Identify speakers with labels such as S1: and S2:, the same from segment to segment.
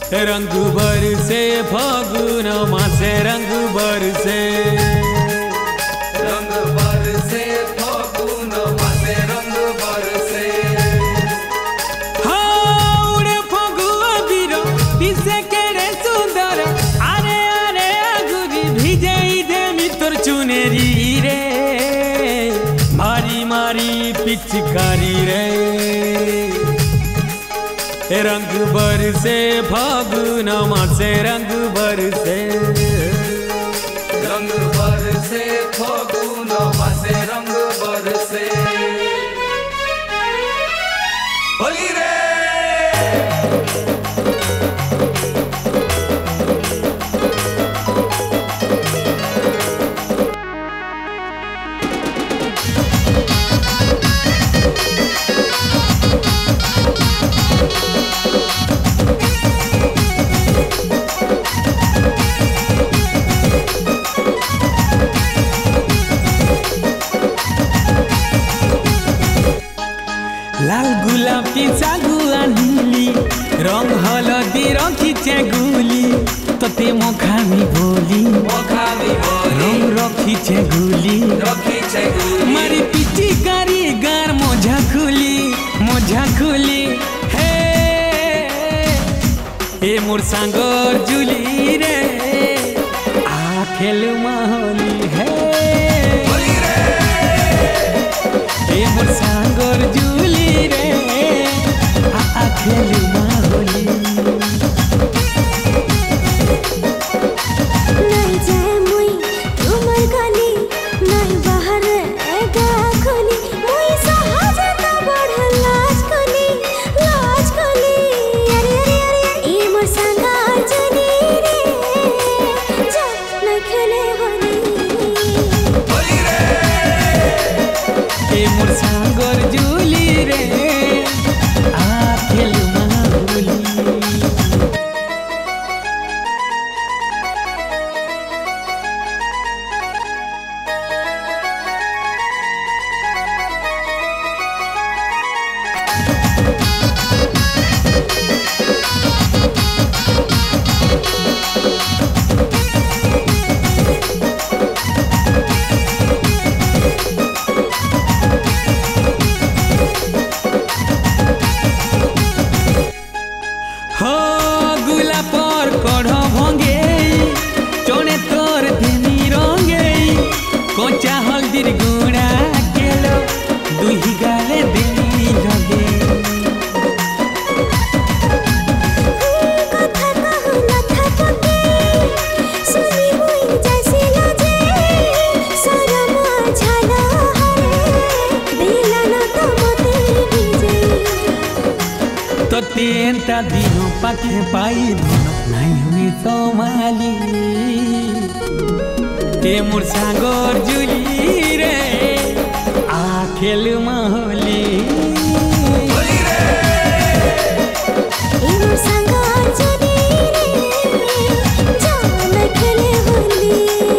S1: रंग बरसे फागुन मासे रंग बरसे
S2: फागुन मासे रंग बरसे
S1: उड़े फगुआ बीर पिसे केड़े सुंदर अरे अरे गुरी भिजई दे मित्र चुनेरी रे मारी मारी पिचकारी रे रंग बरसे फागुन मासे रंग बरसे
S2: फागुन मासे रंग बरसे होली रे
S1: लाल गुलाबी सागुआ नीली रंग हलदी रखीचे गुली तते मोखामी बोली रंग रखीचे गुली मारी पिचकारी गार मोझा खुली हे ए मोर सांगर जुली रे आ खेलु माहोली हे ए मोर सांगर जुली रे आ खेलु माहोली
S3: नहीं जाए मुई तुमर गली नहीं बाहर एगा खोली मुई सहज तो बढ़ लाज खोली अरे अरे अरे ए मोर संगार जुली रे जा नहीं खेले होली
S1: ए मोर सांगर जुली रे आ खेलु माहोली हो गुला पर कढ़ भंगे चने तोर धेनी रंगे कोचा हल्दीर गुड़ा केलो दुही गाले देनी लगे
S3: कथा कहू लथा पके सुनी मुई जैसे लजे सरम झाला हरे दिला न तो मते भिजे
S1: तो तेंता दिनो पाखे पाई धुनो नहीं हुई सोमाली ए मोर सांगर जुली रे आ खेलु माहोली
S3: ए मोर संगार जुली रे जा नहीं खेले होली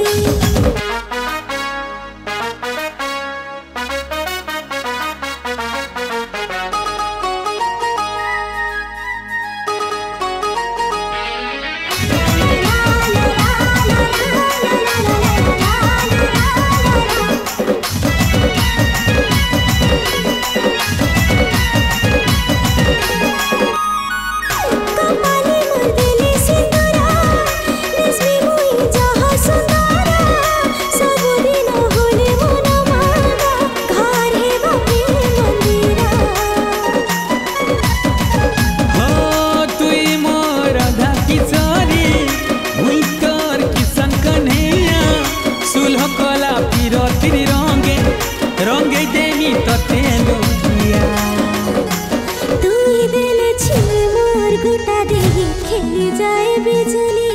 S3: कपाली मोर दिली सिंदूरा निस्मी मुई जहा सुंदरा सब दिन होले मन मारा घर हे बापी मंदिरा
S1: हो तुई मोर राधा किशोरी हुई तोर किशन कन्हैया सुलह कला पिरतिर रंगे देनी तते लोकिया
S3: तुई दिले छिल मोर गुटा देही खेली जाए बिजली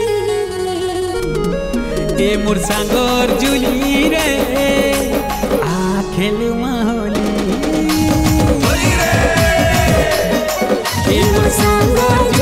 S1: ए मोर सांगर जुली रे आ खेलु माहोली
S3: ए मोर संगार